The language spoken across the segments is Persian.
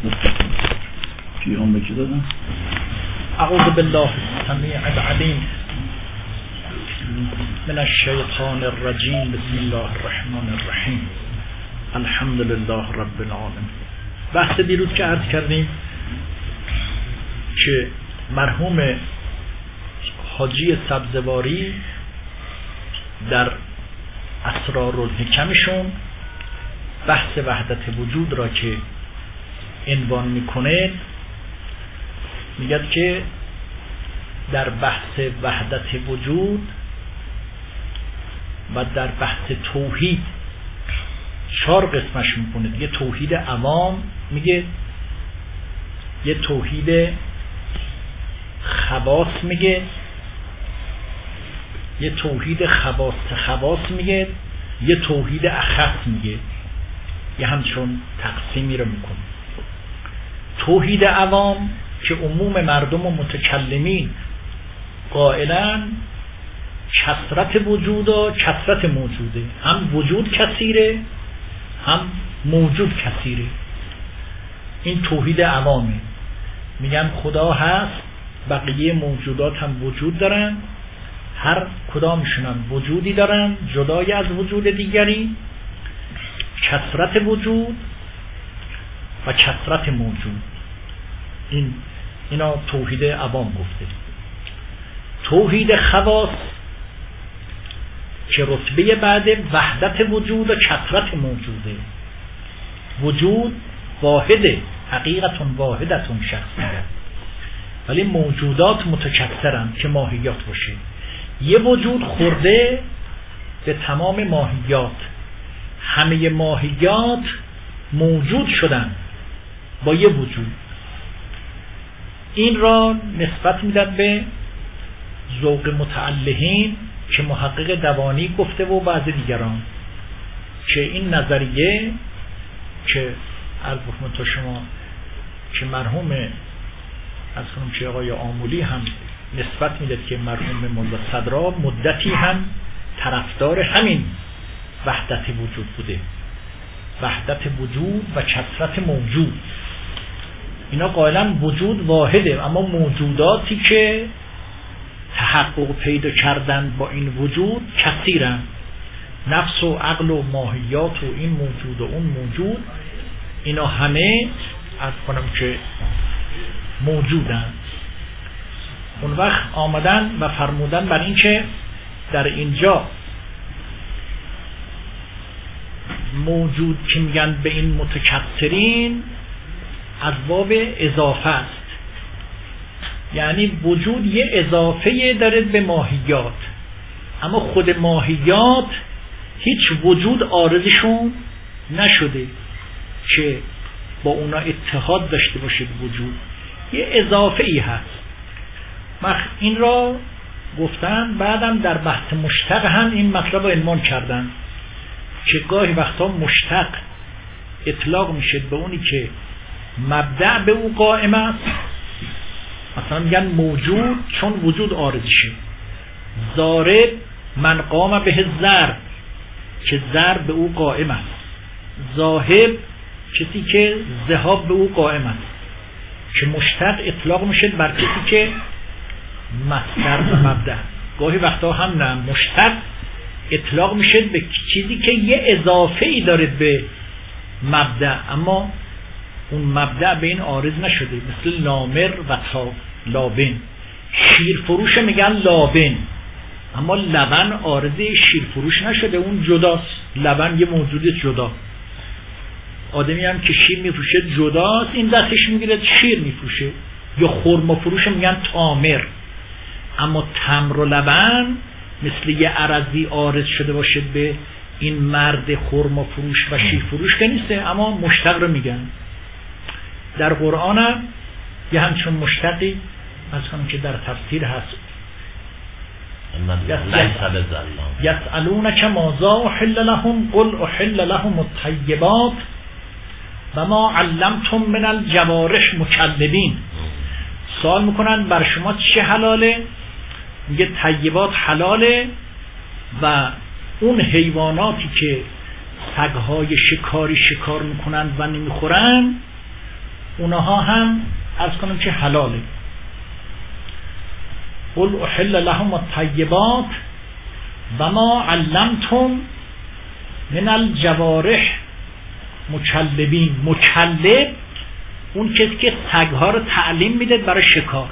پیغام بکی دادم. اعوذ بالله السمیع العلیم من الشیطان الرجیم. بسم الله الرحمن الرحیم. الحمد لله رب العالمین. بحث دیروز که عرض کردیم که مرحوم حاجی سبزواری در اسرارالحکمشون بحث وحدت وجود را که عنوان میکنه، میگه که در بحث وحدت وجود و در بحث توحید 4 قسمش میکنه. یه توحید عوام، میگه یه توحید خواص، میگه یه توحید خواص میگه، یه توحید اخص میگه، یه همچون تقسیمی رو میکنه. توحید عوام که عموم مردم و متکلمین قائلن کثرت وجود و کثرت موجوده، هم وجود کثیره هم موجود کثیره. این توحید عوامه. میگن خدا هست، بقیه موجودات هم وجود دارن، هر کدامشون هم وجودی دارن جدای از وجود دیگری، کثرت وجود و کثرت موجود. اینا توحید عوام گفته. توحید خواص که رتبه بعد وحدت وجود و کثرت موجوده. وجود واحده، حقیقت واحدتون شخصیه، ولی موجودات متکثرن که ماهیات باشه. یه وجود خورده به تمام ماهیات، همه ماهیات موجود شدن با یه وجود. این را نسبت میدن به ذوق متعلهین که محقق دوانی گفته و بعضی دیگران، که این نظریه که عرض بکنم شما که مرحوم از کنم که آقای آمولی هم نسبت میده که مرحوم مولا صدرا مدتی هم طرفدار همین وحدت وجود بوده، وحدت وجود و کثرت موجود. اینا قائلا وجود واحده، اما موجوداتی که تحقق پیدا کردن با این وجود کثیرن. نفس و عقل و ماهیات و این موجود و اون موجود، اینا همه از کنم که موجودن. اون وقت آمدن و فرمودن بر این که در اینجا موجود که میگن به این متکثرین از باب اضافه است، یعنی وجود یه اضافه داره به ماهیات، اما خود ماهیات هیچ وجود عارضشون نشده که با اونا اتحاد داشته باشه. وجود یه اضافه ای هست. این را گفتن. بعدم در بحث مشتق هم این مطلب رو عنوان کردن که گاهی وقتا مشتق اطلاق میشه به اونی که مبدأ به او قائم است. مثلا میگن موجود چون وجود عارضشه. ضارب من قام به ضرب که ضرب به او قائم است. ذاهب کسی که ذهاب به او قائم است، که مشتق اطلاق میشه بر کسی که مصدر و مبدأ. گاهی وقتا هم نه، مشتق اطلاق میشه به چیزی که یه اضافه ای داره به مبدأ، اما اون مبدأ به این عارض نشده. مثل لامر و لابن. شیرفروش میگن لابن، اما لبن عارضه شیرفروش نشده، اون جداست. لبن یه موجود جدا. آدمی هم که شیر میفروشه جداست، این دستش میگیره شیر میفروشه. یا خرما فروش میگن تامر، اما تمر و لبن مثل یه عرضی عارض شده باشه به این مرد خرما فروش و شیر فروش که نیسته، اما مشتق رو میگن. در قرآن هم یه همچون مشتقی از کنم که در تفسیر هست. یسألونک ماذا احل لهم قل احل لهم الطیبات و ما علمتم من الجوارح مکذبین. سوال میکنن بر شما چه حلاله؟ میگه طیبات حلاله و اون حیواناتی که سگهای شکاری شکار میکنن و نمیخورن اونها هم عرض کنم که حلاله. قل احل لهم الطیبات و ما علمتم من الجوارح مکلبین. مکلب اون کسی که سگها رو تعلیم میده برای شکار.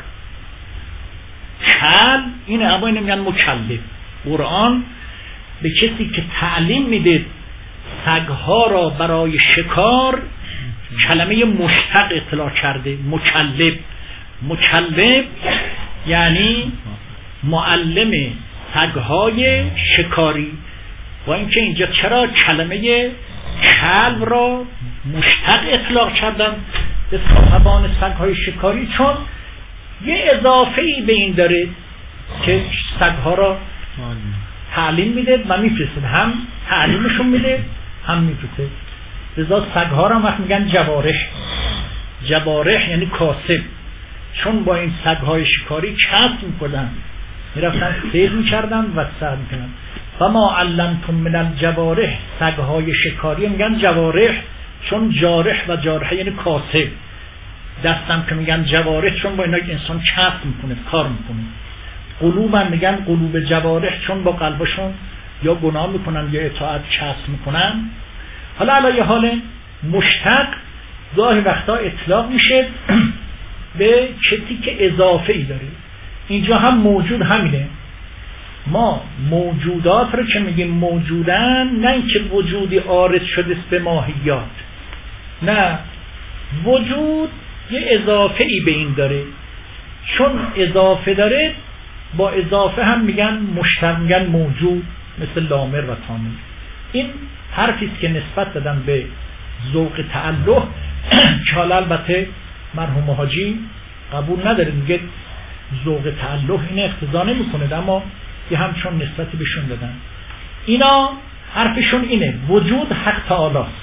کل اینه، اما اینه میگن مکلب. قرآن به کسی که تعلیم میده سگها را برای شکار کلمه مشتق اطلاق کرده، مکلب. مکلب یعنی معلم سگهای شکاری. با اینکه اینجا چرا کلمه کلب را مشتق اطلاق کردن به صاحبان سگهای شکاری؟ چون یه اضافه ای به این داره که سگها را تعلیم میده و میفرسته، هم تعلیمشون میده هم میفرسته. لذا سگها را وقت میگن جوارح. جوارح یعنی کاسب، چون با این سگهای شکاری کسب میکنن، میرفتن صید میکردن و سر میکنن. و ما علمتم من الجوارح، سگهای شکاری میگن جوارح، چون جارح و جارح یعنی کاسب. دستم که میگن جوارح چون با اینا انسان کسب میکنه، کار میکنه. قلوب هم میگن قلوب جوارح، چون با قلبشون یا گناه میکنن یا اطاعت کسب میکنن. حالا علی حال مشتق گاهی وقتا اطلاق میشه به کسی که اضافه ای داره. اینجا هم موجود همینه. ما موجودات رو که میگیم موجودن، نه اینکه وجودی عارض شده به ماهیات، نه، وجود یه اضافه ای به این داره. چون اضافه داره با اضافه هم میگن مشتق، میگن موجود، مثل لامر و تامر. این حرفی است که نسبت دادن به ذوق تعلق که حالا البته مرحوم حاجی قبول نداره، میگه ذوق تعلق این اقتضا نمیکنه، اما یه همچون نسبتی بهشون دادن. اینا حرفشون اینه وجود حق تعالی است.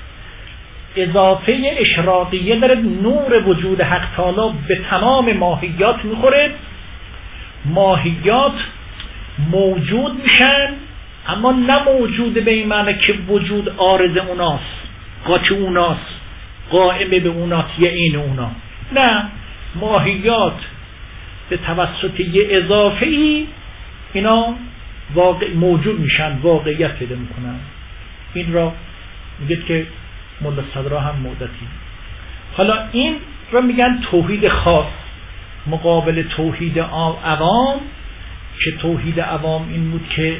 اضافه اشراقیه داره، نور وجود حق تعالی به تمام ماهیات میخوره. ماهیات موجود میشن، اما نه موجود به این معنی که وجود عارض اوناست، قاچ اوناست، قائم به اوناست یا این اونا. نه، ماهیات به توسط یه اضافه ای اینا موجود میشن، واقعیت پیدا میکنن. این را میگید که ملا صدرا هم مدتی. حالا این را میگن توحید خاص مقابل توحید عوام، که توحید عوام این بود که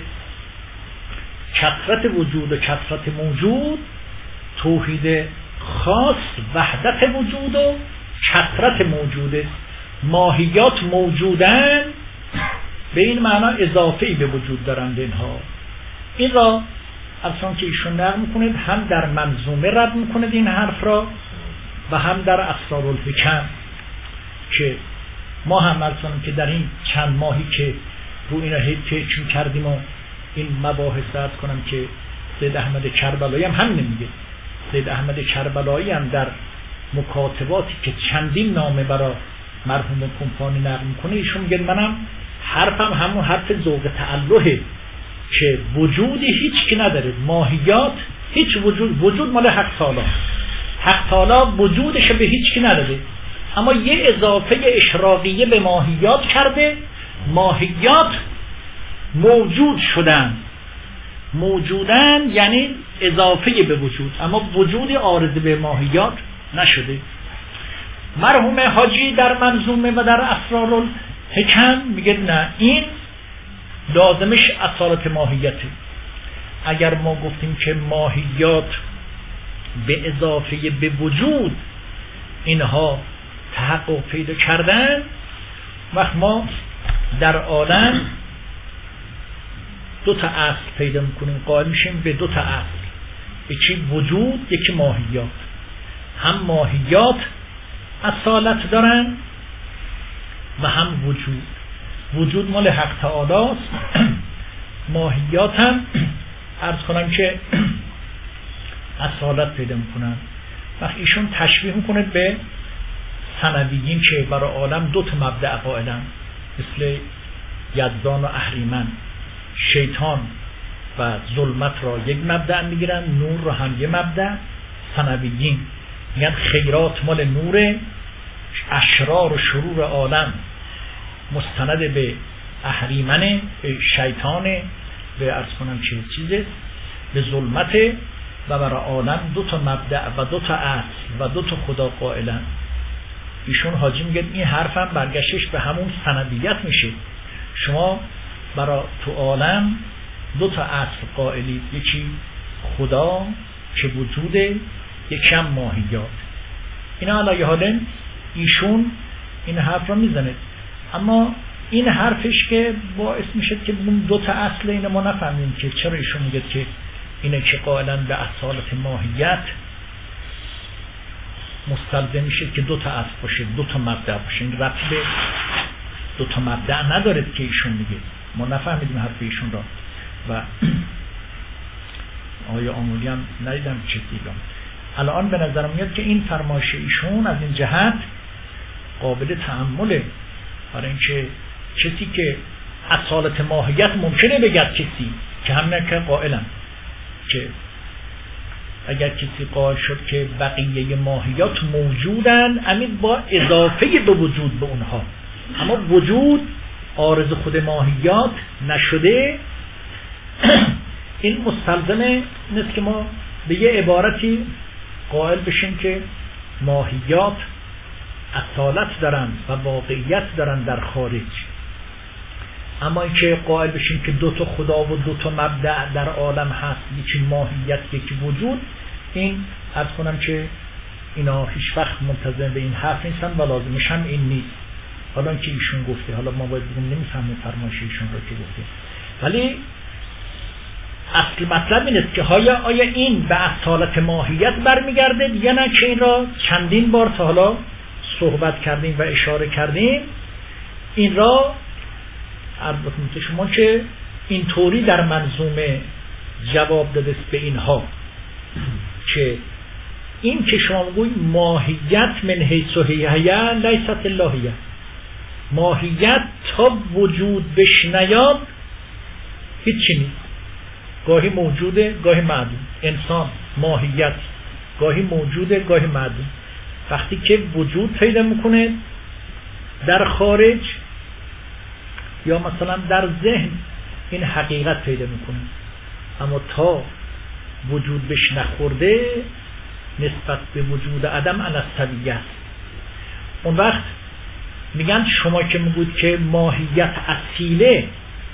کثرت وجود و کثرت موجود. توحید خاص وحدت وجود و کثرت موجوده. ماهیات موجودن به این معنا اضافه‌ای به وجود دارند اینها. این را اصلا که ایشون نقل میکنید، هم در منظومه رد میکنید این حرف را و هم در اسرارالحکم، که ما هم اصلا که در این چند ماهی که رو اینا فکر کردیم و این مباحث رد کنم که سید احمد کربلایی هم همین میگه. سید احمد کربلایی هم در مکاتباتی که چندین نامه برای مرحوم کمپانی نقل میکنه، ایشون میگه منم حرفم همون حرف ذوق تعلقه که وجودی هیچ کی نداره، ماهیات هیچ وجود مال حق تعالی. حق تعالی وجودش به هیچ کی نداره، اما یه اضافه اشراقیه به ماهیات کرده. ماهیات موجود شدن، موجودن یعنی اضافه به وجود، اما وجودی عارض به ماهیات نشده. مرحوم حاجی در منظومه و در اسرارالحکم میگه نه، این لازمش اصالت ماهیته. اگر ما گفتیم که ماهیات به اضافه به وجود اینها تحقق پیدا کردن، وقت ما در عالم دو تا اصل پیدا میکنیم، قائل میشیم به دو تا اصل، یکی وجود یکی ماهیات. هم ماهیات اصالت دارن و هم وجود. وجود مال حق تعالی است، ماهیات هم عرض کنم که اصالت پیدا میکنن. وقتی ایشون تشبیه میکنه به ثنویین که برای عالم دو تا مبدأ قائلن، مثل یزدان و اهریمن. شیطان و ظلمت را یک مبدأ میگیرن، نور را هم یک مبدأ. ثنویین میگن خیرات مال نور، اشرار و شرور عالم مستند به اهریمن، به شیطان، به عرض کنم چه چیزه، به ظلمت، و برای عالم 2 مبدأ و 2 اصل و 2 خدا قائلن. ایشون حاجی میگه این حرفم برگشتش به همون سندیت میشه. شما برای تو عالم 2 اصل قائلید، یکی خدا که وجوده، یکی هم ماهیات. اینا علیه حاله ایشون این حرف رو میزنه، اما این حرفش که باعث میشه که اون 2 اصل اینو ما نفهمیم که چرا ایشون میگه که اینه که قائلا به اصالت ماهیت مستلزم میشه که 2 اصل باشه، 2 مبدأ باشه. این ربط به 2 مبدأ نداره که ایشون میگه. ما نفهمیدیم حرف ایشون را و آیا آمولی هم ندیدم چه دیدم. الان به نظر میاد که این فرمایش ایشون از این جهت قابل تأمله، برای اینکه کسی که اصالت ماهیت ممکنه بگد کسی که همین که قائلن که اگر کسی قائل شد که بقیه ماهیات موجودن امید با اضافه به وجود به اونها، اما وجود عارض خود ماهیات نشده، این مستلزمه نیست که ما به یه عبارتی قائل بشیم که ماهیات اصالت دارن و واقعیت دارن در خارج. اما اینکه قائل بشیم که 2 خدا و 2 مبدأ در عالم هست، یکی ماهیت یکی وجود، این عرض کنم که اینا هیچ وقت منتظم به این حرف نیستن و لازمش هم این نیست. حالا که ایشون گفته، حالا ما باید بگیم نمیفهمیم فرمایش ایشون رو که گفته، ولی اصل مطلب این است که آیا این به اصالت ماهیت برمیگرده یا نه، که این را چندین بار تا حالا صحبت کردیم و اشاره کردیم. این را البته شما که اینطوری در منظومه جواب داده به اینها که این که شما میگویید ماهیت من حیث هیه لیست اللهیه، ماهیت تا وجود بش نیاد هیچی نیست، گاهی موجوده گاهی معدوم. انسان ماهیت گاهی موجوده گاهی معدوم. وقتی که وجود پیدا میکنه در خارج یا مثلا در ذهن این حقیقت پیدا میکنه، اما تا وجود بش نخورده نسبت به وجود عدم الاسطویه است. اون وقت میگن شما که میگوید که ماهیت اصیله،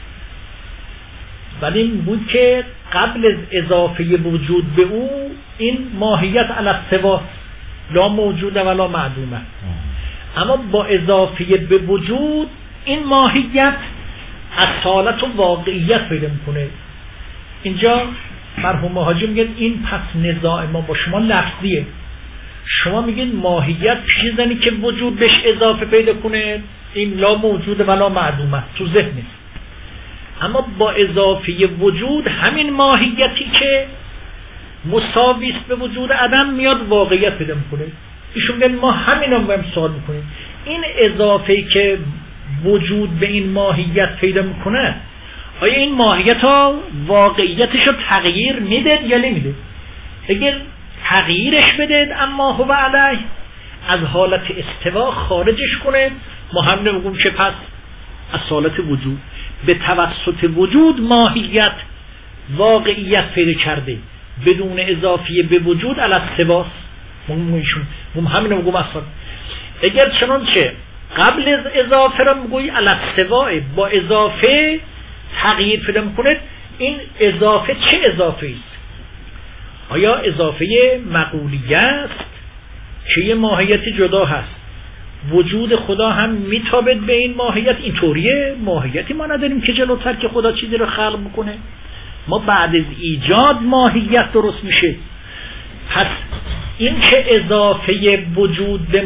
ولی میگوید که قبل از اضافه وجود به او این ماهیت الاستوا لا موجوده ولا معدومه، اما با اضافه به وجود این ماهیت اصالت و واقعیت پیدا میکنه. اینجا مرحوم حاجی میگن این پس نزاع ما با شما لفظیه. شما میگین ماهیت پیش زنی که وجود بهش اضافه پیدا کنه، این لا موجوده ولا معدومه، تو ذهنه. اما با اضافه وجود همین ماهیتی که مساوی است به وجود عدم میاد واقعیت پیدا میکنه. ایشون میگن ما همین رو باید سوال میکنیم، این اضافه که وجود به این ماهیت پیدا میکنه آیا این ماهیت ها واقعیتش رو تغییر میده یا نمیده؟ اگر تغییرش بده اما هو علیه از حالت استوا خارجش کنه، ما هم نمیگیم که پس از حالت وجود به توسط وجود ماهیت واقعیت پیدا کرده بدون اضافه به وجود علی استواست. ما هم نمیگیم اصلا. اگر چنانچه قبل از اضافه را میگوی علی استوا با اضافه تغییر پیدا میکنه، این اضافه چه اضافه است؟ آیا اضافه مقولیه است که یه ماهیت جدا هست، وجود خدا هم میتابد به این ماهیت؟ این طوریه ماهیتی ما نداریم که جلوتر که خدا چیزی رو خلق بکنه، ما بعد از ایجاد ماهیت درست میشه. پس این که اضافه وجود به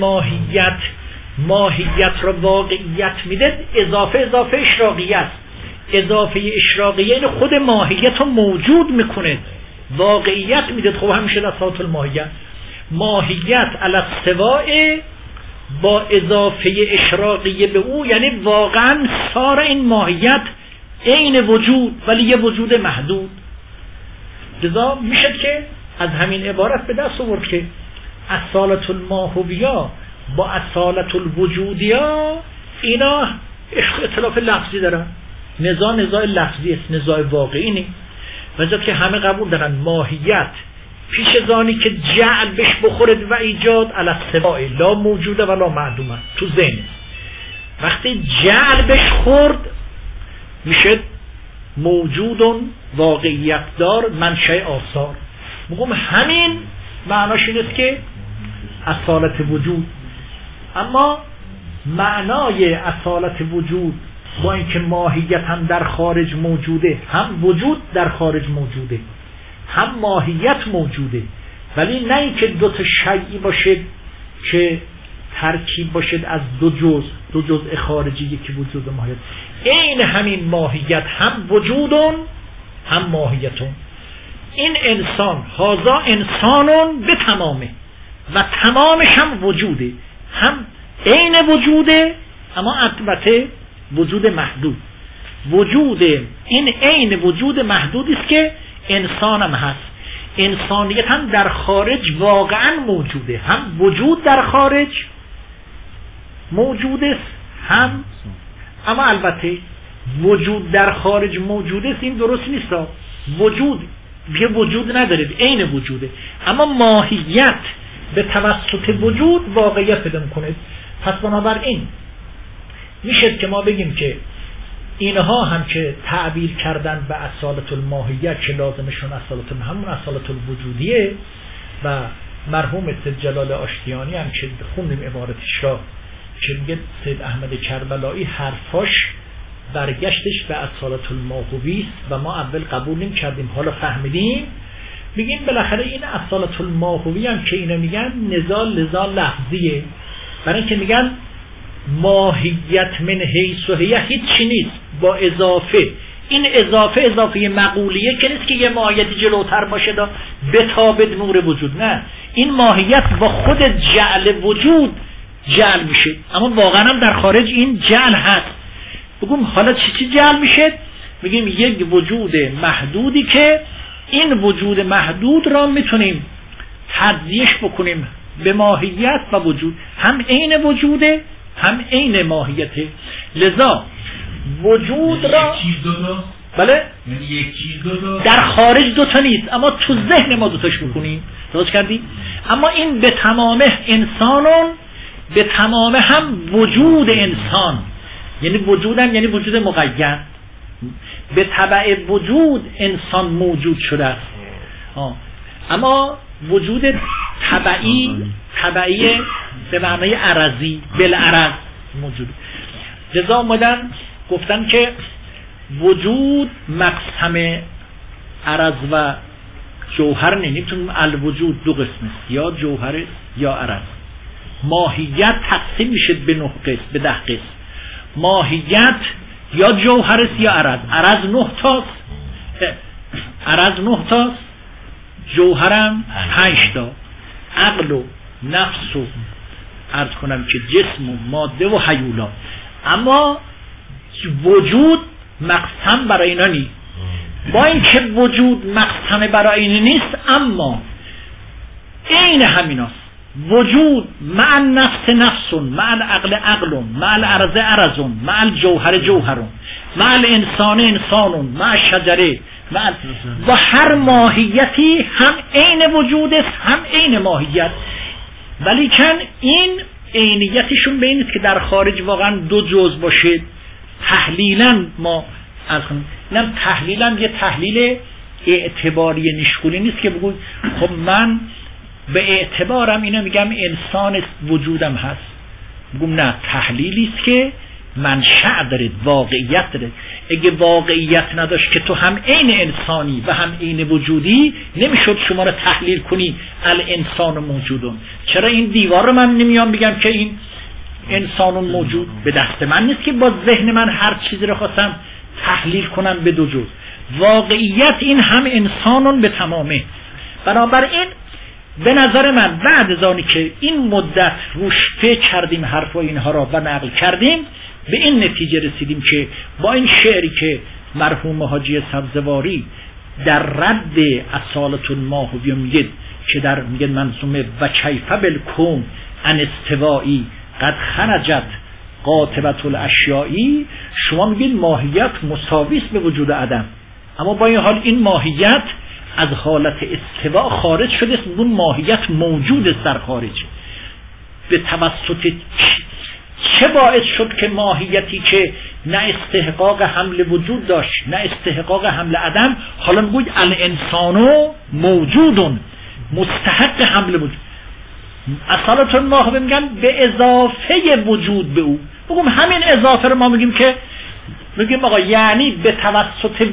ماهیت را واقعیت میده، اضافه اشراقیه است. اضافه اشراقیه این خود ماهیت رو موجود میکنه، واقعیت میده. خب همیشه لسات الماهیت ماهیت علی استواء با اضافه اشراقیه به او، یعنی واقعا صار این ماهیت عین وجود ولی یه وجود محدود. لذا میشه که از همین عبارت به دست آورد که اصالت الماهویا با اصالت الوجودیا اینا اختلاف لفظی دارن، نزاع لفظی است، نزاع واقعی نیست. وجد که همه قبول دارن ماهیت پیش زانی که جعل بهش بخورد و ایجاد علی السواء لا موجوده ولا معدومه تو ذهن. وقتی جعل بهش خورد میشه موجودون واقعیت دار منشأ آثار. میگم همین معناش این است که اصالت وجود. اما معنای اصالت وجود با اینکه ماهیت هم در خارج موجوده، هم وجود در خارج موجوده، هم ماهیت موجوده، ولی نه اینکه دو تا شیئی باشه که ترکیب باشد از دو جزء خارجی یکی وجود و ماهیت. این همین ماهیت هم وجودون هم ماهیتون. این انسان هازا انسانون به تمامه و تمامش هم وجوده، هم عین وجوده اما البته وجود محدود. وجود این عین وجود محدودی است که انسان هم هست. انسانیت هم در خارج واقعا موجوده، هم وجود در خارج موجود است، هم اما البته وجود در خارج موجود است این درست نیست. وجود یه وجود نداره، عین وجوده، اما ماهیت به توسط وجود واقعیت پیدا میکنه. پس بنابراین میشه که ما بگیم که اینها هم که تعبیر کردن به اصالت الماهیت که لازمشون همون اصالت الوجودیه و مرحوم سید جلال آشتیانی هم که خوندیم عبارتش را که میگه سید احمد کربلایی حرفاش برگشتش به اصالت الماهوی است و ما اول قبول نمی کردیم، حالا فهمیدیم. میگیم بالاخره این اصالت الماهوی هم که اینا میگن نزاع لفظیه، برای اینکه میگن ماهیت من حیث و هیه هیچی نیست با اضافه. این اضافه مقولیه که نیست که یه ماهیتی جلوتر باشه دا بتابد نور وجود، نه، این ماهیت با خود جعل وجود جعل میشه، اما واقعا هم در خارج این جعل هست. بگم حالا چی جعل میشه؟ میگیم یک وجود محدودی که این وجود محدود را میتونیم تجزیهش بکنیم به ماهیت و وجود، هم عین وجوده هم عین ماهیته. لذا وجود را بله یک چیز در خارج دوتا نیست، اما تو ذهن ما دوتاش بکنیم. درست کردی؟ اما این به تمامه انسانون، به تمامه هم وجود انسان، یعنی وجودم یعنی وجود مقید، به تبع وجود انسان موجود شده است. اما وجود تبعی به معنای عرضی بالعرض موجود. لذا آمدن گفتن که وجود مقسم عرض و جوهر نمیتونیم. الوجود دو قسم است، یا جوهر یا عرض. ماهیت تقسیم میشه به 9 قسم، به 10 قسم. ماهیت یا جوهر است یا عرض. عرض 9 تاست، جوهرم 5 تا. عقل و نفس و عرض کنم که جسم و ماده و هیولا. اما وجود مقسم برای اینا نیست. با اینکه وجود مقسم برای اینا نیست، اما عین همیناست. وجود مع النفس نفس، مع العقل عقل، مع الارض ارض، مع الجوهر جوهر، مع الانسان انسان، مع الشجره، و هر ماهیتی هم عین وجود است هم عین ماهیت. ولیکن این عینیتشون به این است که در خارج واقعا دو جزء باشه. تحلیلا ما از اینم تحلیلا یه تحلیل اعتباری نشکولی نیست که بگوی خب من به اعتبارم اینا میگم انسان وجودم هست. بگم نه، تحلیلی است که منشأ داره، واقعیت داره. اگه واقعیت نداشت که تو هم عین انسانی و هم عین وجودی، نمیشد شما رو تحلیل کنی الانسان موجودون. چرا این دیوار رو من نمیام بگم که این انسان موجود؟ به دست من نیست که با ذهن من هر چیزی رو خواستم تحلیل کنم به دو جز. واقعیت این هم انسانون به تمامه. بنابراین به نظر من بعد از آنی که این مدت روش فکر کردیم حرف و اینها را و نقل کردیم، به این نتیجه رسیدیم که با این شعری که مرحوم حاجی سبزواری در رد اصالت الماهوی میگه که در میگه منظومه و کیف بالکون ان استوایی قد خرجت قاطبة الاشیایی، شما میگید ماهیت مساوی است به وجود عدم، اما با این حال این ماهیت از حالت استوا خارج شده است، اون ماهیت موجود است در خارج. به توسط چه باعث شد که ماهیتی که نه استحقاق حمل وجود داشت نه استحقاق حمل عدم، حالا میگوید الانسانو موجودون مستحق حمل وجود، اصالتون ما میگن به اضافه وجود به او، بگم همین اضافه رو ما میگیم که میگیم آقا یعنی به توسط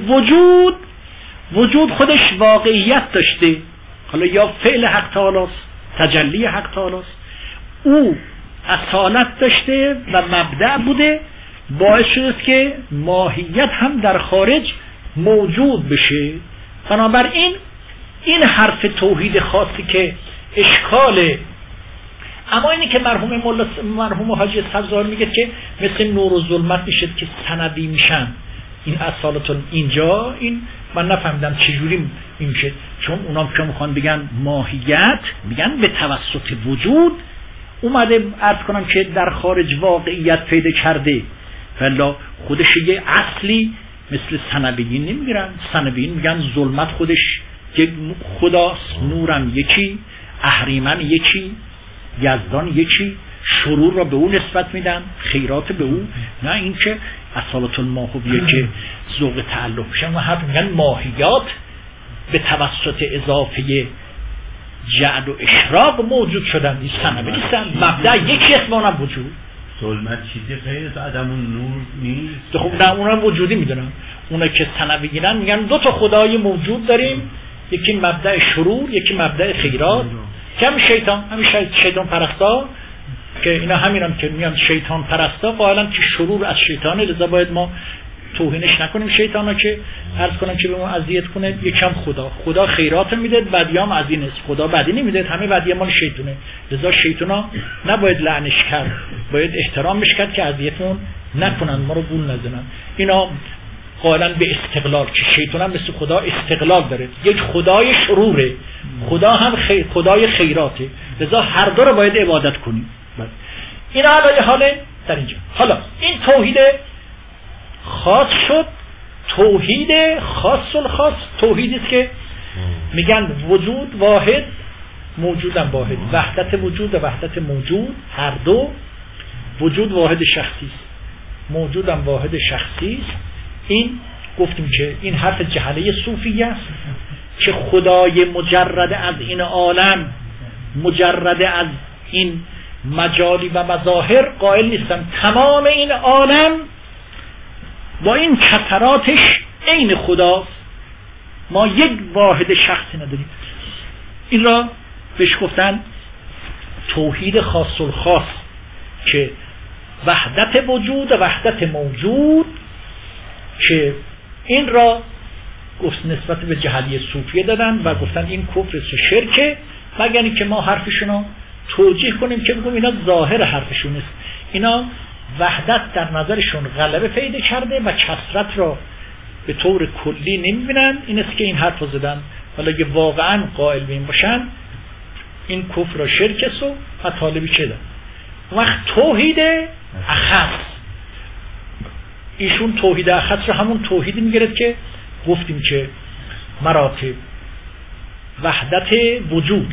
وجود خودش واقعیت داشته، حالا یا فعل حق تعالی است، تجلی حق تعالی است، او اصالت داشته و مبدأ بوده، باعث شده که ماهیت هم در خارج موجود بشه. بنابراین این حرف توحید خاصی که اشکاله، اما اینی که مرحوم حاجی سبزوار میگه که مثل نور و ظلمت میشه که ثنوی میشن، این اصالتون اینجا این من نفهمیدم چجوری میشه، چون اونام که میخوان بگن ماهیت میگن به توسط وجود اومده عرض کنم که در خارج واقعیت پیدا کرده، ولی خودش یه اصلی مثل ثنویین نمیگیرن. ثنویین میگن ظلمت خودش یک خداست، نورم یکی، اهریمن یکی، یزدان یکی، شرور را به او نسبت میدن، خیرات به او، نه این که اصالت الماهویه که ذوق تعلق میشن و حرف میگن ماهیات به توسط اضافه جعل و اشراق موجود شدن، این ثنوی نیستن، مبدأ یکی اسمانم وجود. ظلمت چیزی غیر از عدم و نور نیست. خب نه اونم وجودی میدونم، اونا که ثنویینن میگن دو تا خدای موجود داریم، یکی مبدأ شرور یکی مبدأ خیرات، که همین شیطان پرستا که اینا همینم که میگن شیطان پرستا قائلن که شرور از شیطانه، لذا باید ما توهینش نکنیم شیطانا که عرض کنم که به ما اذیت کنه. یکم خدا خیرات میده، بدیام از این است، خدا بدی نمیده، همه بدی مال شیطونه، لذا شیطانا نباید لعنش کرد، باید احترامش کرد که اذیتمون نکنن، ما رو گول نزنن. اینا قائلن به استقلال که شیطان هم مثل خدا استقلال داره، یک خدای شروره، خدا هم خدای خیراته، لذا هر دو رو باید عبادت کنیم. این حالا حاله در اینجا. حالا این توحید خاص شد، توحید خاص الخاص، توحیدی است که میگن وجود واحد موجودم واحد، وحدت وجود و وحدت موجود هر دو، وجود واحد شخصی است، موجودم واحد شخصی است. این گفتیم که این حرف جهله صوفی است که خدای مجرد از این عالم، مجرد از این مجالی و مظاهر قائل نیستن، تمام این عالم با این کثراتش عین خداست، ما یک واحد شخصی نداریم. این را بهش گفتن توحید خاص الخاص که وحدت وجود و وحدت موجود، که این را گفت نسبت به جهلی صوفیه دادن و گفتن این کفر است و شرکه، مگر اینکه ما حرفشونو توجیه کنیم که بگم اینا ظاهر حرفشون است، اینا وحدت در نظرشون غلبه پیدا کرده و کثرت را به طور کلی نمیبینن. این است که این حرف رو زدن، ولی اگه واقعا قائل به این باشن این کفر را شرک است و طالبی چه دن. وقت توحید اخص، ایشون توحید اخص رو همون توحیدی میگرد که گفتیم که مراتب وحدت وجود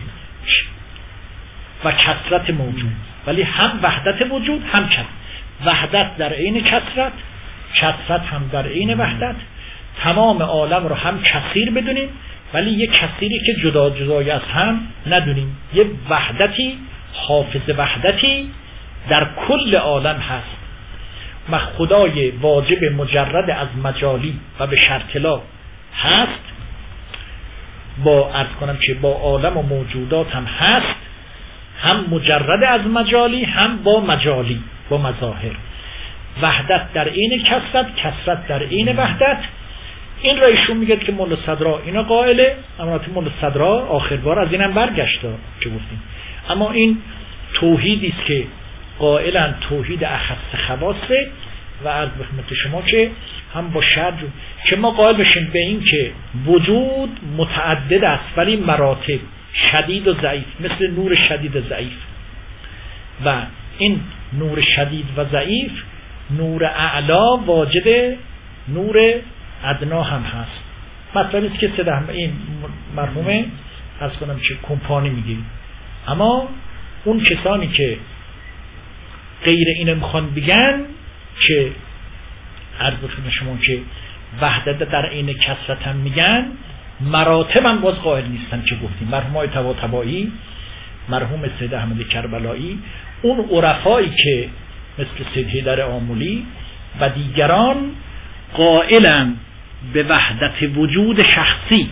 و کثرت موجود، ولی هم وحدت وجود هم کثرت، وحدت در عین کثرت، کثرت هم در عین وحدت، تمام عالم رو هم کثیر بدونیم ولی یک کثیری که جدا جدای از هم ندونیم، یک وحدتی حافظ وحدتی در کل عالم هست. و خدای واجب مجرد از مجالی و به شرطلا هست، با عرض کنم که با عالم و موجودات هم هست، هم مجرد از مجالی هم با مجالی با مظاهر، وحدت در عین کثرت، کثرت در عین وحدت. این را ایشون میگه که مولا صدرا اینا قائله، اما مولا صدرا آخر بار از اینم برگشت که گفتیم، اما این توحیدی است که قائلن توحید اخص خواصه و عرض به خدمت شما که هم با شرط که ما قائل بشیم به این که وجود متعدد است ولی مراتب شدید و ضعیف، مثل نور شدید و ضعیف. و این نور شدید و ضعیف، نور اعلا واجد نور ادنا هم هست. مطلبی است که این مرحومه از کنم چه کمپانی میگه. اما اون کسانی که غیر اینو میخوان بگن که عرض بکنم شما که وحدت در عین کثرت هم میگن، مراتب هم باز قائل نیستن که گفتیم. مرحوم طباطبایی، مرحوم سید احمد کربلایی، اون عرفایی که مثل سید حیدر آملی و دیگران قائلن به وحدت وجود شخصی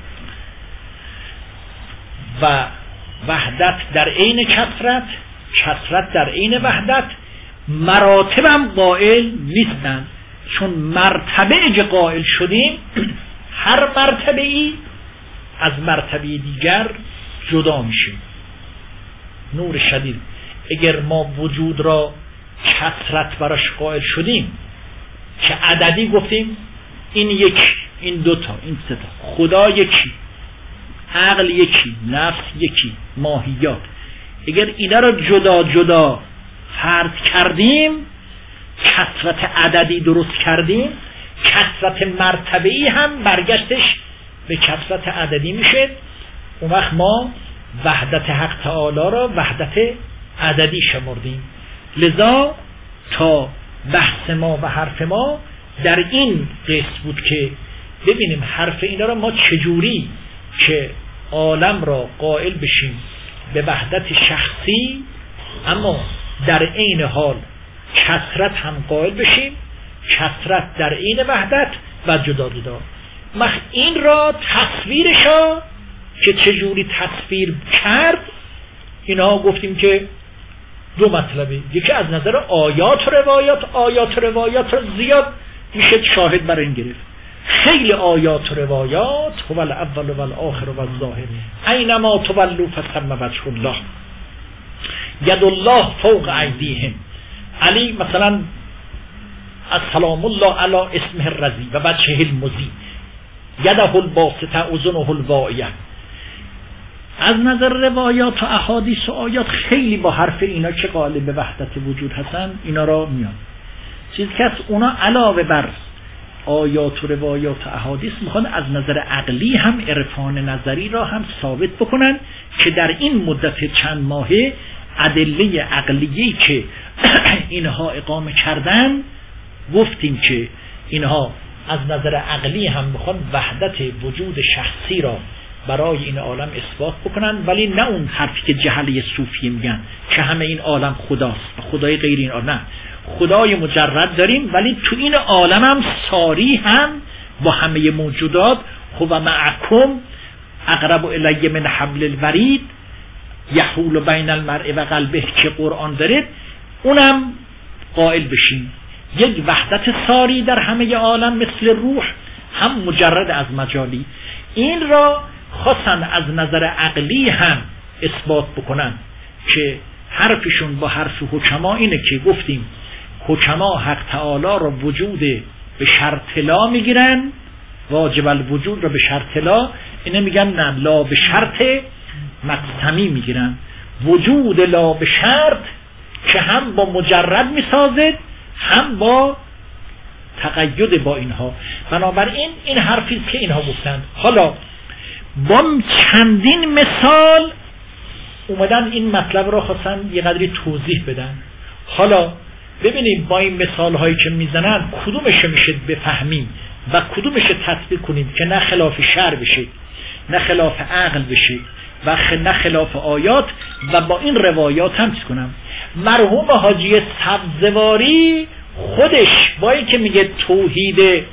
و وحدت در عین کثرت، کثرت در عین وحدت، مراتب هم قائل نیستن. چون مرتبه که قائل شدیم، هر مرتبه ای از مرتبه دیگر جدا میشه. نور شدید، اگر ما وجود را کثرت براش قائل شدیم که عددی گفتیم، این یکی، این دوتا، این ستا، خدا یکی، عقل یکی، نفس یکی، ماهیات، اگر اینا را جدا جدا فرض کردیم، کثرت عددی درست کردیم، کثرت مرتبه‌ای هم برگشتش به کثرت عددی میشه. اون وقت ما وحدت حق تعالی را وحدت عددی شمردیم. لذا تا بحث ما و حرف ما در این قسم بود که ببینیم حرف اینا را ما چجوری که عالم را قائل بشیم به وحدت شخصی، اما در عین حال کثرت هم قائل بشیم، کثرت در عین وحدت و جدا جدا. این را تصویرشا که چجوری تصویر کرد، اینا گفتیم که دو مطلبه. یکی از نظر آیات و روایات، آیات و روایات را زیاد میشه شاهد بر این گرفت. خیلی آیات و روایات، هو الاول و الاخر و الظاهر اینما تولوا فثم وجه الله، ید الله فوق ایدیهم. علی مثلا السلام الله علی اسمه الرضی و وجهه المضی، یده الباسطه اذنه الواعیه. از نظر روایات و احادیث و آیات خیلی با حرف اینا که قائل به وحدت وجود هستن اینا را میان. چیزی که از اونا علاوه بر آیات و روایات و احادیث میخوان از نظر عقلی هم عرفان نظری را هم ثابت بکنن که در این مدت چند ماهه ادله عقلیه‌ای که اینها اقامه کردن، گفتیم که اینها از نظر عقلی هم میخوان وحدت وجود شخصی را برای این عالم اثبات بکنن، ولی نه اون حرفی که جهله صوفی میگن که همه این عالم خداست و خدای غیر این عالم. نه، خدای مجرد داریم، ولی تو این عالم هم ساری هم با همه موجودات، هو معکم اقرب الی من حبل الورید یحول بین المرء و قلبه که قرآن داره، اونم قائل بشیم. یک وحدت ساری در همه عالم مثل روح، هم مجرد از مجالی. این را خواستن از نظر عقلی هم اثبات بکنن که حرفشون با حرف حکما اینه که گفتیم حکما حق تعالی را وجود به شرط لا میگیرن، واجب الوجود را به شرط لا، اینه میگن نه، لا به شرط مقسمی میگیرن. وجود لا به شرط که هم با مجرد میسازد، هم با تقید با اینها. بنابراین این حرفی که اینها گفتند. حالا با چندین مثال اومدن این مطلب را خواستن یه قدری توضیح بدن. حالا ببینیم با این مثال هایی که میزنن کدومش میشه بفهمیم و کدومش تطبیق کنیم که نه خلاف شرع بشه، نه خلاف عقل بشه و نه خلاف آیات، و با این روایات هم چیز کنم. مرحوم حاجی سبزواری خودش با این که میگه توحید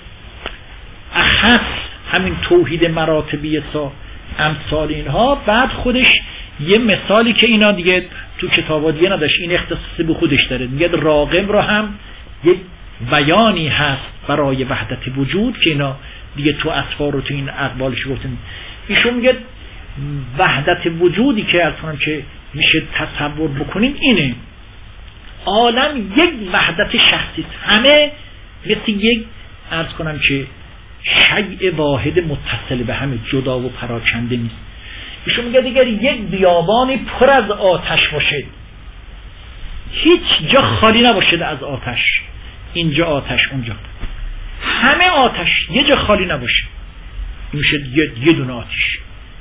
اخص، همین توحید مراتبی امثال اینها، بعد خودش یه مثالی که اینا دیگه تو کتابا دیگه نداشت، این اختصاصی به خودش داره، میگه راقم را هم یک بیانی هست برای وحدت وجود که اینا دیگه تو اسفار و تو این اقوالش گفتن. ایشون میگه وحدت وجودی که از کنم که میشه تصور بکنیم اینه، عالم یک وحدت شخصی، همه مثل یک از کنم که شیء واحد متصل به همه، جدا و پراکنده نیست. ایشون میگه دیگر یک بیابانی پر از آتش باشه، هیچ جا خالی نباشه از آتش، اینجا آتش اونجا همه آتش، یه جا خالی نباشه، میشه یه دونه آتش.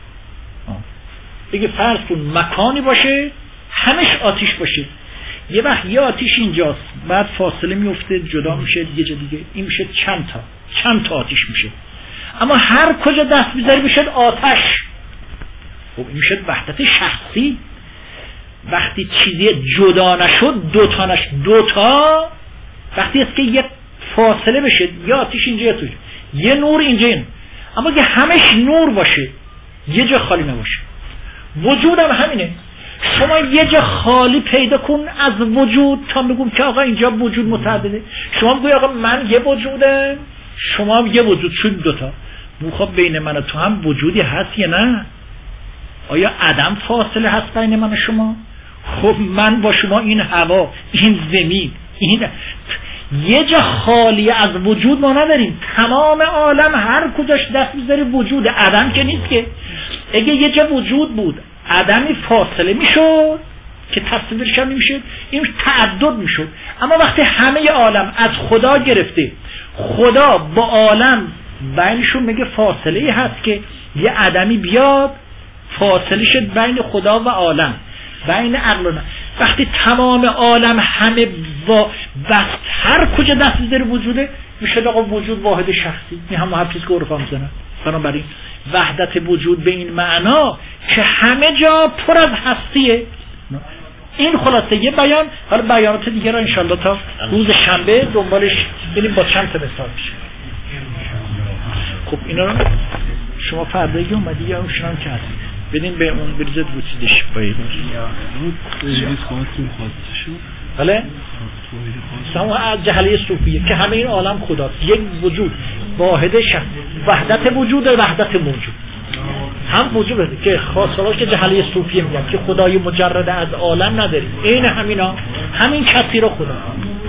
دیگه فرض کن مکانی باشه همش آتش باشه، یه وقت یه آتش اینجاست، بعد فاصله میفته جدا میشه یه جا دیگه، این میشه چند تا آتش میشه، اما هر کجا دست بذاری میشه آتش. خب این میشه وحدت شخصی. وقتی چیزی جدا نشد دوتا وقتی است که یه فاصله بشه، یه آتش اینجا یه نور اینجا، اما که همش نور باشه یه جا خالی نباشه. وجود هم همینه، شما یه جا خالی پیدا کن از وجود تا بگم که آقا اینجا وجود متعدده، شما بگوی آقا من یه وجودم، شما هم یه وجود، شد دوتا. خب بین من و تو هم وجودی هست یا نه؟ آیا عدم فاصله هست بین من و شما؟ خب من با شما این هوا، این زمین، این یه جا خالی از وجود ما نداریم. تمام عالم هر کجاش دست میذاره وجود، عدم که نیست که. اگه یه جا وجود بود عدمی فاصله میشد که تصویرش هم نمیشه، این تعدد میشد. اما وقتی همه عالم از خدا گرفته، خدا با عالم بینشون میگه فاصله هست که یه عدمی بیاد فاصله شد بین خدا و عالم، بین عقل و نه. وقتی تمام عالم همه بست هر کجا دست میذاره وجوده، میشه آقا وجود واحد شخصی. این هم حرف چیز که عرفا میزنن. بنابراین وحدت وجود به این معنا که همه جا پر از هستیه. این خلاصه یه بیان. حالا بیانات دیگه را انشالله تا روز شنبه دنبالش بریم با چند تا مثال بشه. خب اینا رو شما فردایی اومدی یا اون شنان که هست بدین به اون بریزت بوسیدش باید بله سمو از جهله صوفیه که همه این عالم خداست، یک وجود واحد شخص، وحدت وجود و وحدت موجود هم وجود هست که خاصه که جهله صوفیه میگن که خدای مجرد از عالم نداریم. این همینا همین کسی رو خدا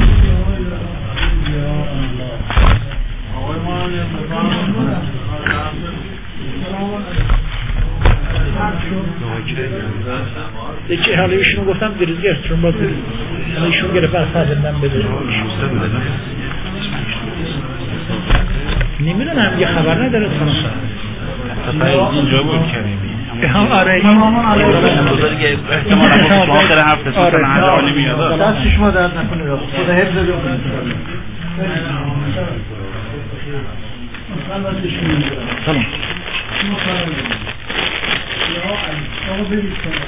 دیگه حالا ایشونو گفتم بریزی ارترون باز بریزی ایشون گرفت از فضلن بده نمیدونم یه خبر نداره سناسا اینجا بود کریمی آره احتمالا با آخر هفته سنه عالی میاد دستش ما درد نکنه خدا حفظ سلام